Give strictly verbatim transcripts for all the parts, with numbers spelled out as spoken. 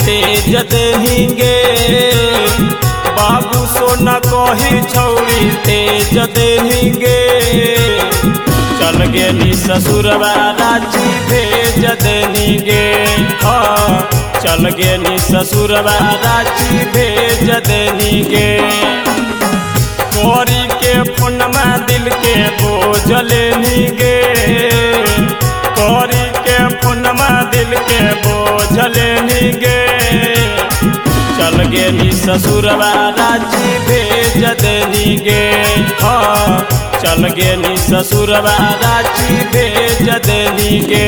तेज देहिंगे बाबू सोना कही छौरी तेज देहिंगे चल गेली ससुरवा रांची भेज देनिगे हाँ चल गेली ससुरवा रांची भेज देनिगे कोरी के फोनमा दिल के बोझ लेनिगे कोरी के फोनमा दिल के बोझ लेनिगे चल गेली ससुरवा रांची भेज देनिगे हाँ चल गेली ससुरवा रांची भेज देनिगे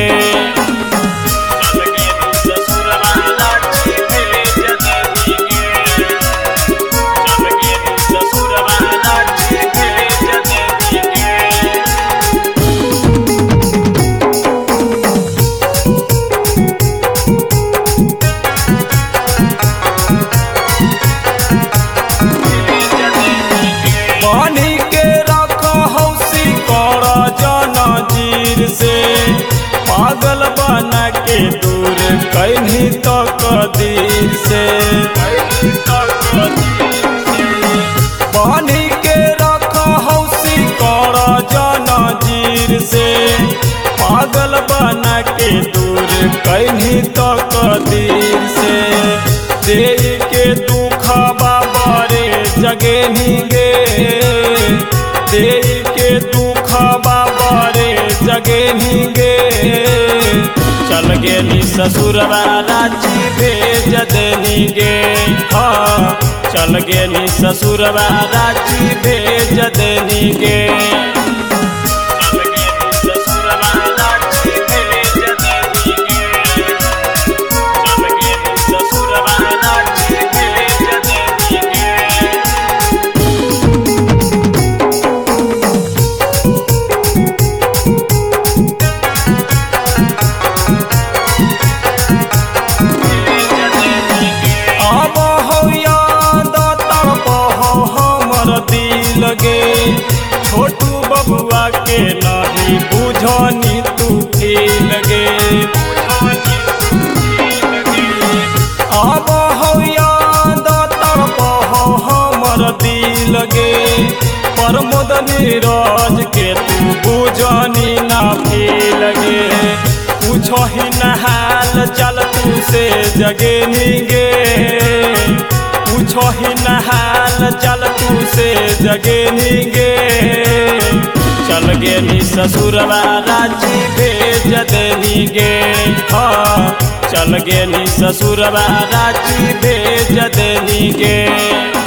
पागल बना के दूर कहीं तो कदीर से पानी के रखा हौसी कर जनजीर से पागल बना के दूर कहीं तो कदीर से दे के दुख बाबरे जगे निगे दे के दुख बाबरे जगे निगे चल गेली ससुरवा रांची भेज देनिगे हाँ चल गेली ससुरवा रांची भेज देनिगे लगे छोटू बबुआ के नहीं बुझनी तू की लगे अब हो याद तब हो हमर दिल लगे प्रमोद नीरज के तू बुझनी ना भी लगे पूछो ही नहाल चल तू से जगे निगे पूछो ही नहाल चल तू से जगे निगे चल गेली ससुरवा रांची भेज देनिगे हाँ चल गेली ससुरवा रांची भेज देनिगे।